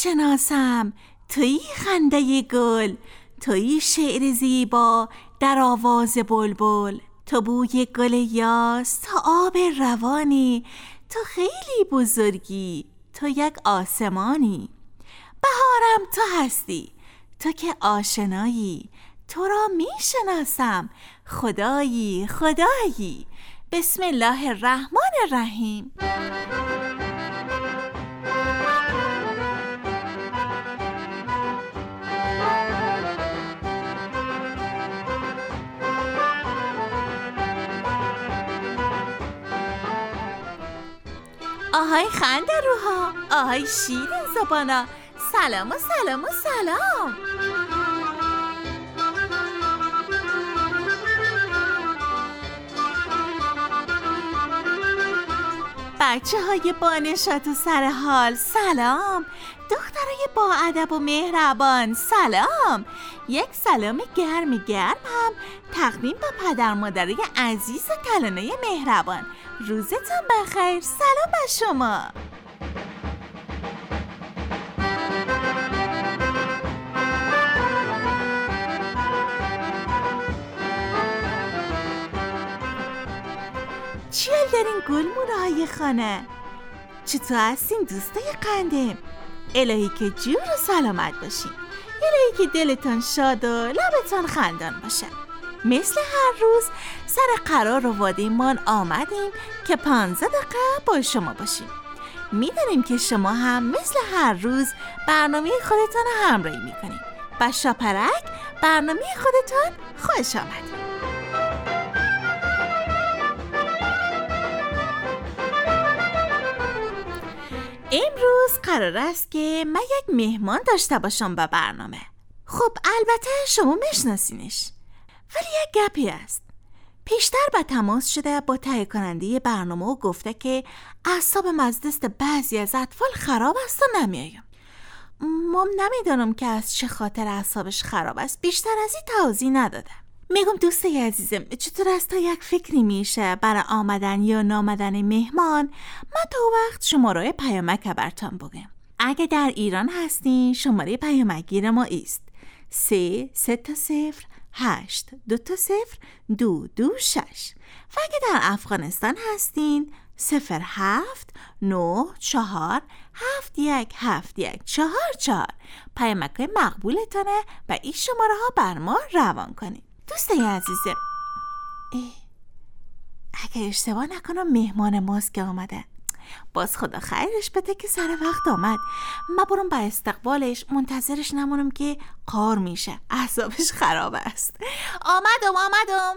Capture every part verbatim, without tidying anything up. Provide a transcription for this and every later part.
میشناسم، تویی خنده گل، تویی شعر زیبا در آواز بلبل. تو بوی گل یاس، تو آب روانی، تو خیلی بزرگی، تو یک آسمانی. بهارم تو هستی، تو که آشنایی، تو را میشناسم، خدایی خدایی. بسم الله الرحمن الرحیم. آهای خنده روها، آهای شیرین زبانا، سلام و سلام و سلام. بچه های با نشاط و سر حال سلام. دخترای با ادب و مهربان سلام. یک سلام گرم گرم هم تقدیم به پدر مادرای عزیز و کلانه مهربان. روزتون بخیر. سلام به شما. چیل دارین گلمونه های خانه؟ چطور هستین دوستای قندم؟ الهی که جور و سلامت باشین، الهی که دلتان شاد و لبتان خندان باشه. مثل هر روز سر قرار و وادیمان آمدیم که پانزده دقیقه با شما باشیم. میدونیم که شما هم مثل هر روز برنامه خودتان همراهی میکنیم. با شاپرک برنامه خودتان خوش آمدید. امروز قرار است که من یک مهمان داشته باشم به برنامه. خب البته شما میشناسینش، ولی یک گپی است. پیشتر به تماس شده با تهیه کننده برنامه و گفته که اعصابم از دست بعضی از اطفال خراب است و نمیایم. ما نمیدانم که از چه خاطر اعصابش خراب است، بیشتر از این توضیح نداده. میگم دوسته عزیزم، چطور است تا یک فکری میشه برای آمدن یا نامدن مهمان؟ من تا وقت شماره پیامک براتون بگم. اگه در ایران هستین شماره پیامکگیر ما است سه سه تا صفر هشت دو تا صفر دو دو شش و اگه در افغانستان هستین صفر هفت نه چهار هفت یک هفت یک چهار چهار. پیامک مقبولتانه و این شماره ها بر ما روان کنید. دوستای عزیزم، اگه اشتباه نکنم مهمان ماست که آمده. باز خدا خیرش بده که سر وقت آمد. من برم به استقبالش، منتظرش نمونم که قار میشه، اعصابش خراب است. آمدم آمدم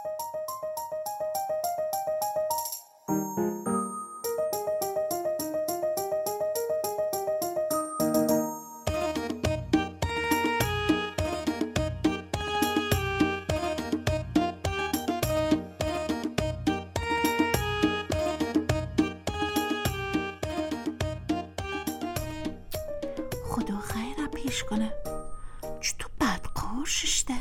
خدا خیر پیش کنه. چطور بدقار ششته.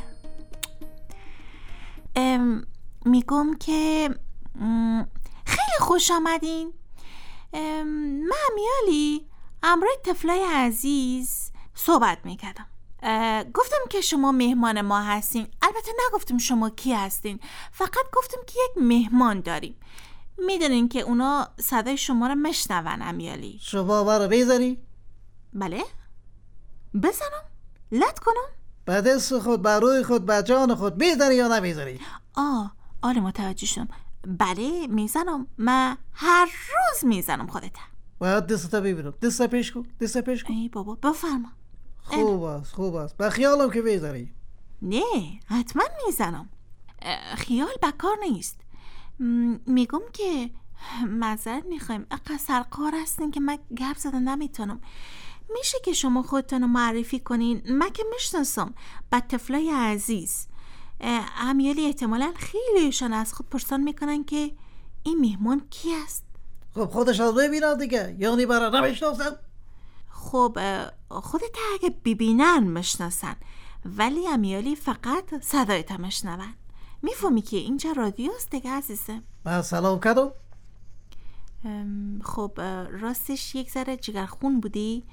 میگم که خیلی خوش آمدین. من امیالی امروی طفلای عزیز صحبت میکردم. گفتم که شما مهمان ما هستین. البته نگفتم شما کی هستین، فقط گفتم که یک مهمان داریم. میدونین که اونا صدای شما رو مشنون. امیالی شما برو بیزنی؟ بله بزنم؟ لط کنم؟ به دست خود، به روی خود، به جان خود میزنی یا نمیزنی؟ آه آره متوجه شدم. بله میزنم، من هر روز میزنم. خودت باید دستا ببینم. دستا پیش کن، دستا پیش کن. ای بابا بفرما. خوب است خوب است، به خیالم که میزنی. نه حتما میزنم، خیال بکار نیست. میگم که معذرت میخوایم، اقصر قار هستین که من گپ زده نمیتونم. میشه که شما خودتون رو معرفی کنین؟ من که میشناسم با طفلای عزیز. امیالی احتمالاً خیلیشان از خود پرسان میکنن که این مهمان کی است. خب خودش از ببینن دیگه، یعنی برای نمیشناسم. خب خودت اگه ببینن میشناسن، ولی امیالی فقط صدایت میشنون. میفهمی که اینجا رادیوست دیگه عزیزم. من سلام کردم. خب راستش یک ذره جگرخون بودی،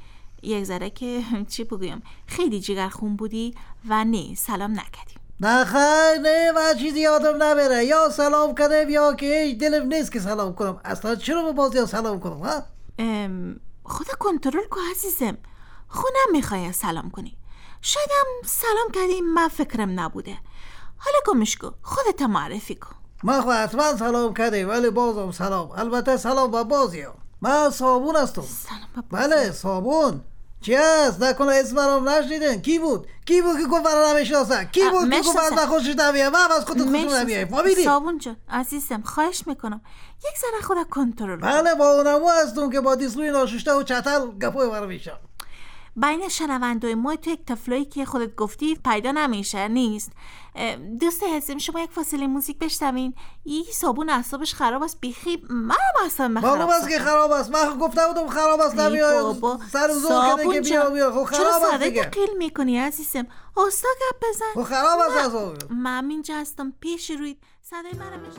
یک ذره که چی بگویم خیلی جگرخون بودی و نه سلام نکردیم. نه خیر نه من چیزی یادم نمیره، یا سلام کردم یا که هیچ دلم نیست که سلام کنم. اصلا چرا به بازی سلام کنم ها؟ خدا کنترل کو عزیزم، خونم میخوای سلام کنی، شایدم سلام کردیم من فکرم نبوده. حالا گمش کو خودت معرفی کن. من خود حتما سلام کردم ولی بازم سلام. البته سلام با بازی ها. من صابون هستم. سلام با بازی. بله صابون. چی هست؟ نکنه اسم رو نشنیدن؟ کی بود؟ کی بود که گفت رو نمیشناسن؟ کی بود که گفت از من خوشش نمیاد؟ من از خودت خوشش نمیاد. فهمیدی؟ صابون جان عزیزم خواهش میکنم یک ذره خودت کنترل کن. بله با اونمو هستم که با دیسلوی ناششته و چتل گپای برام میشم. بین شنوندوی ما تو یک تفلایی که خودت گفتی پیدا نمیشه نیست. دوسته عزیزم شما یک فاصله موزیک بشنوین. این صابون اعصابش خراب است بیخی منم اعصابم خراب است. معلوم است که خراب است. من گفتم بودم خراب است نمیاد. سر زور کنه که بیا بیا خب خراب است دیگه. چرا قیل میکنی عزیزم؟ استا گپ بزن. خب خراب است اعصابم. من اینجا هستم پیش روی صدای منو میشنوی.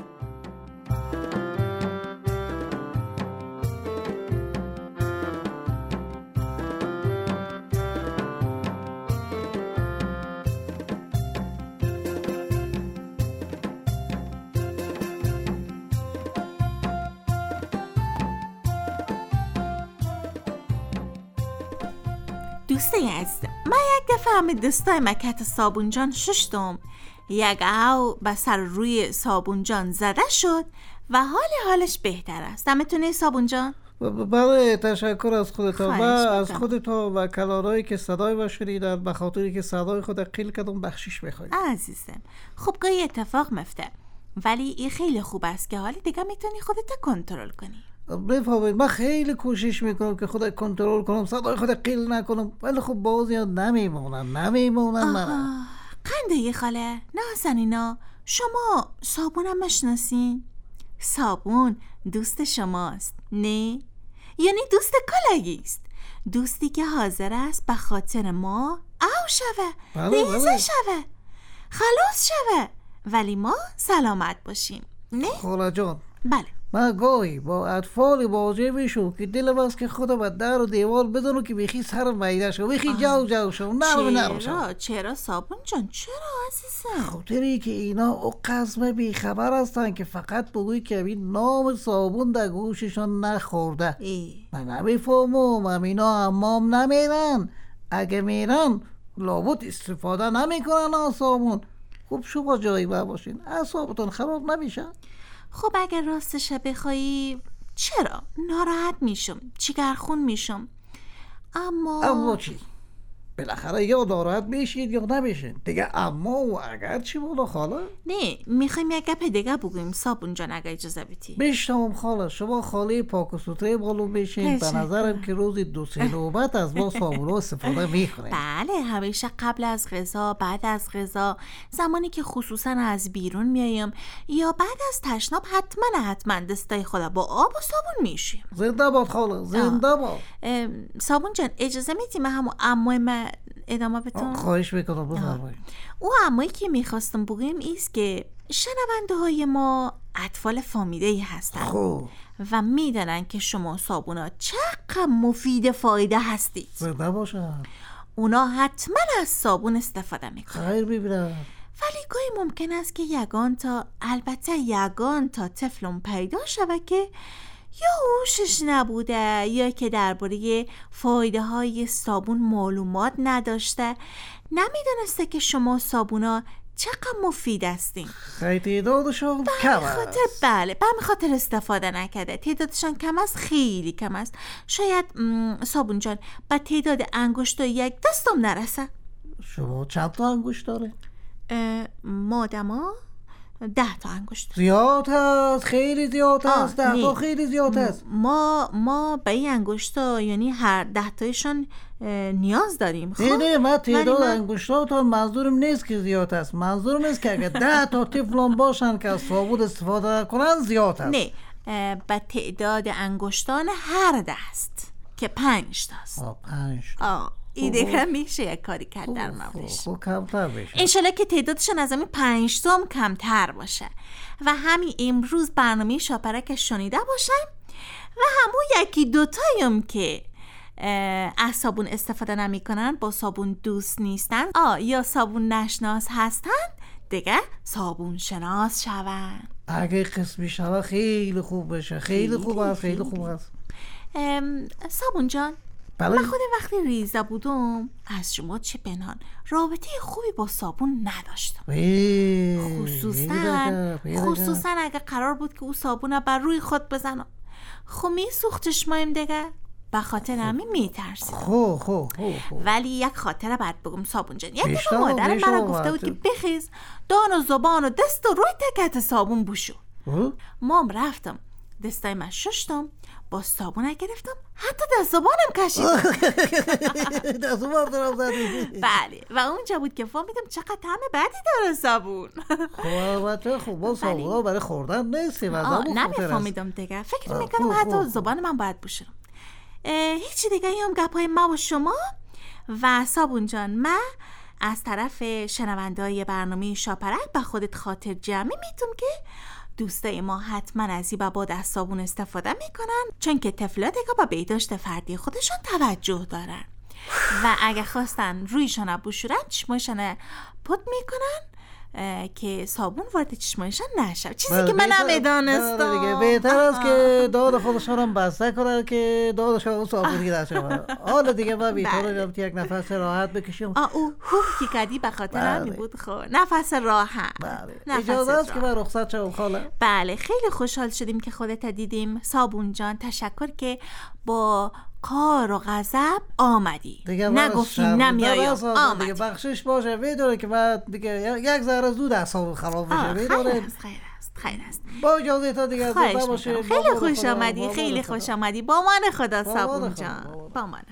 دوسته عزیزم من یک دفعه همه دوستای مکت صابون جان ششتم، یک او به سر روی صابون جان زده شد و حال حالش بهتر است. دمتونه صابون جان؟ بله تشکر از خودتا و از خودتا و کلارایی که صدای و شنیدن به خاطری که صدای خود قیل کردم بخشش بخواید. عزیزم خب گاهی اتفاق مفته ولی این خیلی خوب است که حالی دیگه میتونی خودت کنترل کنی. بفهمید من خیلی کوشش میکنم که خودت کنترل کنم صدای خودت قیل نکنم ولی خب بازی ها نمیمونن نمیمونن من. قنده خاله نازنینا شما صابونم مشناسین؟ صابون دوست شماست نه؟ یعنی دوست کلگی است، دوستی که حاضر است به خاطر ما او شوه ریزه شوه خلاص شوه ولی ما سلامت باشیم نه؟ خاله جان بله من گاهی با اطفال بازی میشم که دلم است که خودم به در و دیوار بزنم که بیخی سر میده شو بیخی جو جو شو نرم نرم شو. چرا چرا صابون جان چرا عزیزم؟ خاطری که اینا او قسم بیخبر هستن که فقط بگوی که این نام صابون در گوششان نخورده. ای. من نمیفهمم هم اینا حمام نمیرن، اگه میرن لابد استفاده نمیکنن از صابون. خوب شما جایی باشین اعصابتون خراب نمیشن. خب اگر راستش بخوایی چرا؟ ناراحت میشم جگرخون میشم اما اما چی؟ بالاخره یا ناراحت میشید یا نمیشین دیگه. اما و اگر چی بودا خاله؟ نه میخوایم یک گپ دیگه بگویم صابون جان اگه اجازه بدی. بشتم خاله شما خاله پاک و سوتره معلوم بشین. به نظرم که روزی دو سه نوبت از ما صابون استفاده میکنید. بله همیشه قبل از غذا بعد از غذا زمانی که خصوصا از بیرون میایم یا بعد از تشناب حتما حتما دستای خدا با آب و صابون میشیم. زنده باد خاله زنده باد. صابون جان اجازه میدی من همون عموی من ادامه بتون؟ خواهش میکنم بفرمایید. او عمویی که میخواستم بگویم ایست که شنونده های ما اطفال فامیده‌ای هستن خوب. و میدونن که شما صابونا چقدر مفید فایده هستید. زنده باشن. اونا حتما از صابون استفاده میکنن. خیر ببینم. ولی گاهی ممکن است که یگان تا البته یگان تا طفلون پیدا شود که یا هوشش نبوده یا که درباره فایده های صابون معلومات نداشته، نمیدونسته که شما صابونا چقدر مفید هستین. خیلی تعدادشون کم است. بله به همین خاطر استفاده نکرده. تعدادشان کم است خیلی کم است. شاید صابون جان با تعداد انگشتای یک دستم نرسه. شما چند تا انگشت داره؟ مادما ده تا انگشت. زیاد هست خیلی زیاد هست. ده تا خیلی زیاد هست. ما ما به این انگشتا یعنی هر ده تایشان نیاز داریم. خب نه نه من تعداد من... انگشتاتون منظورم نیست که زیاد هست. منظورم است که اگه ده تا طفلان باشن که از صابون استفاده کنن زیاد هست. نه به تعداد انگشتان هر دست که پنج تاست. آه پنج تا. این دیگه میشه یک کاری کرد در موردش. خب کمتر بشه انشالله که تعدادشون از همین پنج تا هم کمتر باشه و همین امروز برنامه شاپرک شنیده باشن و همون یکی دوتایم که از صابون استفاده نمی کنن، با صابون دوست نیستن، آ یا صابون نشناس هستن، دیگه صابون شناس شون. اگه قسمی شوه خیلی خوب بشه. خیلی خوب است. خیلی خوب است. صابون جان، بله؟ من خودم وقتی ریزه بودم از شما چه پنهان رابطه خوبی با صابون نداشتم. خصوصا خصوصا اگه قرار بود که او صابون بر روی خود بزنم، خب می سوختش مایم دیگه، به خاطر همین میترسیدم. خب خب خب ولی یک خاطره بعد بگم صابون جان. یک دفعه مادرم برام گفته بود که بخیز دان و زبان و دست و روی تکت صابون بوشو. مام رفتم دستای من ششتم، با صابون گرفتم، حتی دست زبانم کشیدم. دست زبان دارم زدی. بله، و اونجا بود که فهمیدم چقدر طعم بدی داره صابون. خب البته خب با صابون ها برای خوردن نیستیم. نمیفهمیدم دیگه، فکر میکنم حتی زبان من باید بوشم. هیچی دیگه هم گپای ما و شما. و صابون جان، من از طرف شنونده‌های برنامه شاپرک به خودت خاطر جمعی میتونم که دوستای ما حتما از این بابا از صابون استفاده میکنن، چون که طفلا دیگه با بهداشت فردی خودشون توجه دارن و اگه خواستن رویشون بشورن چشمایشون پد میکنن که صابون وارد چشمایشون نشه، چیزی که من نمیدانستم. دیگه بهتر است که داد خودشون هم بسته کنن که دادشون صابونی داشته. حالا دیگه ما بی‌طور یک نفس راحت بکشیم. آ او هوف کی کدی به خاطر همین بود. خب نفس راحت. اجازه است که من رخصت شم خاله؟ بله، خیلی خوشحال شدیم که خودت دیدیم صابون جان. تشکر که با کار و غضب آمدی، نگفتی نمیایم، آمدی. دیگه بخشش باشه، میدونه که من دیگه یک ذره زود اعصابم خراب بشه. میدونه خیر است خیر است خیر است. با اجازه تا دیگه زنده باشه. خیلی خوش آمدی، خیلی خوش آمدی. با من خدا صابون جان، با من.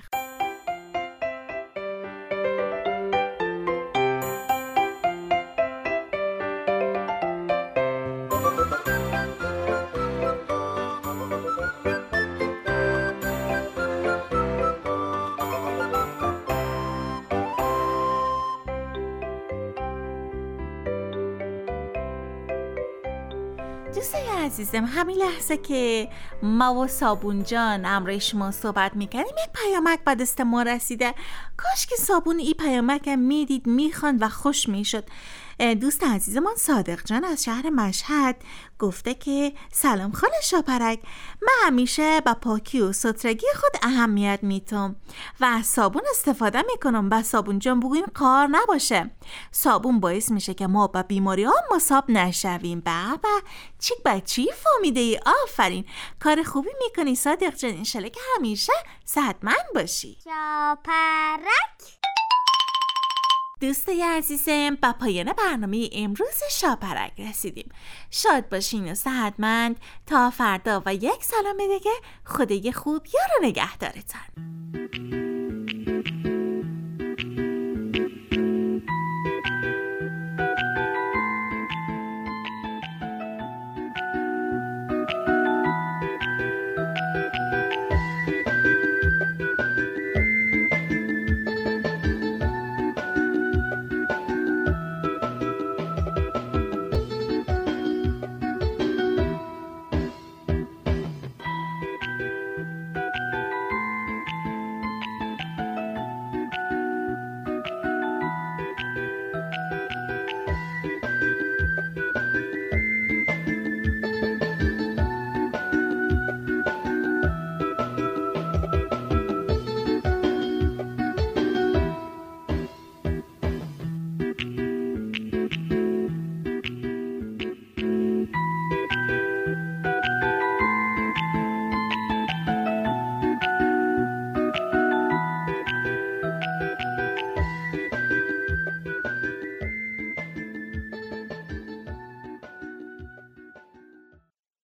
دوستای عزیزم، همین لحظه که ما و صابون جان امروی شما صحبت میکنیم یک پیامک به دست ما رسیده. کاش که صابون این پیامک میدید، میخواند و خوش میشد. دوست عزیزمان صادق جان از شهر مشهد گفته که سلام خاله شاپرک، من همیشه با پاکی و سترگی خود اهمیت میتم و از صابون استفاده میکنم. با صابون جان بگویم کار نباشه. صابون باعث میشه که ما با بیماری ها مصاب نشویم. بابا چیک بچی فهمیده ای، آفرین، کار خوبی میکنی صادق جان. انشالله که همیشه صحتمند باشی. شاپرک. دوستای عزیزم، با پایان برنامه امروز شاپرک رسیدیم. شاد باشین و صحتمند تا فردا و یک سلام دیگه. خدای خوب یار و نگهدارتان.